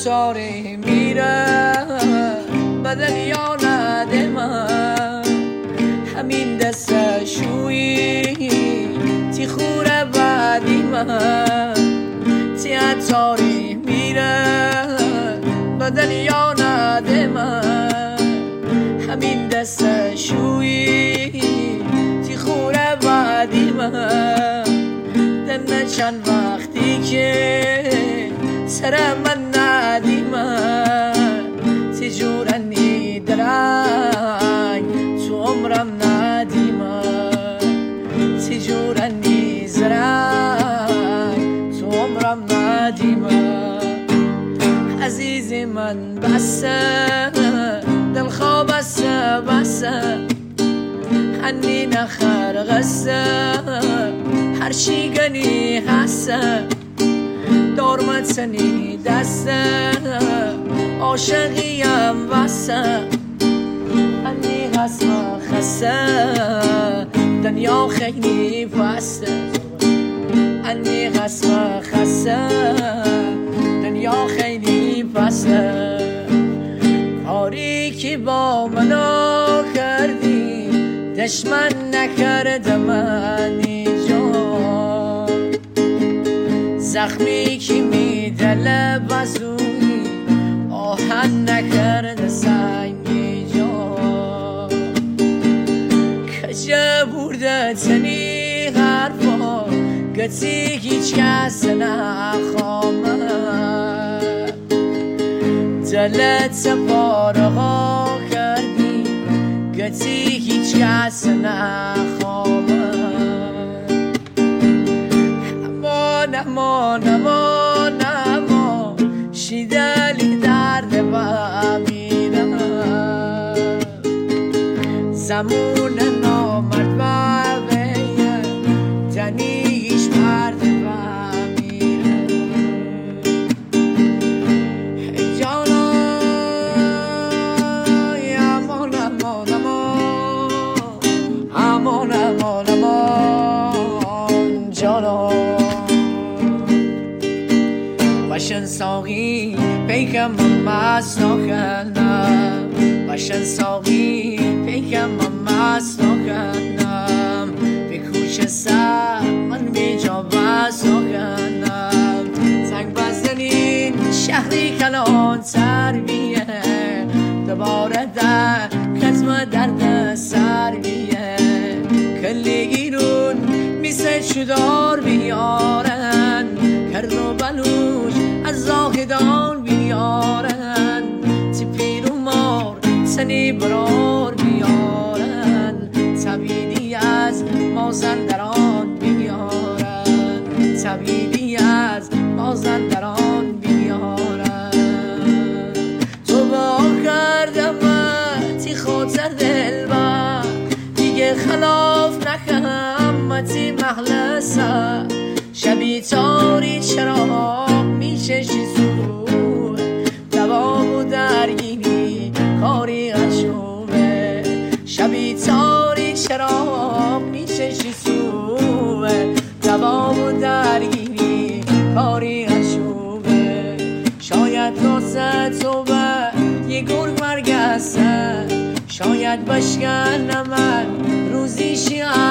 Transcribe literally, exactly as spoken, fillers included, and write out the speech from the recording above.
چاره میره بدن یا نده من همین دست شویی تی خوره بعدی من تی چاره میره بدن یا نده من همین دست شویی تی خوره بعدی من دن چند وقتی که سر من ندی من تی جورنی درنگ تو عمرم ندی من تی جورنی زرنگ تو عمرم ندی من عزیز من بسه دل خواب بسه بسه هنی نخر غسه هر چی گنی هسته دارمت سنی دسته عاشقیم وسه هنی هست خسته دنیا خیلی پسته هنی هست خسته دنیا خیلی پسته کاری که با منو کردی دشمن نکرده منی جان زخمی که میدله بزوی آهن نکرده سنگی جان کجا برده تنی حرفا گتی هیچ کس نخوامه دلت پاره ها کردی گتی هیچ کس نخوامه امان امان امان امان شیدلی درد بمیرم زمون نامرد ببین تنیش مرد بمیرم جانا امان امان امان امان امان جانا باشن ساقی پیکم مست نکنم باشن ساقی پیکم مست نکنم به کوچه سر من بی جا بست نکنم زنگ بزنین شهری کلان تربیه دوباره در کتم درد سر بیه کلی گیرون میسه چودار بیارن کرد و بلوش از زاهدان بیارن تی پیر و مار سنی برار بیارن طبیلی از مازندران بیارن طبیلی از مازندران بیارن تو با کردم تی خاطر دل با دیگه خلاف نکنم تی مخلصه شبی تاری چراغ میچشی سو دوام و درگیری کاری غشومه شبی تاری چراغ میچشی سو دوام و درگیری کاری غشومه شاید راسه تو به یه گرگ مرگسته شاید بشکنم من روزی شیعه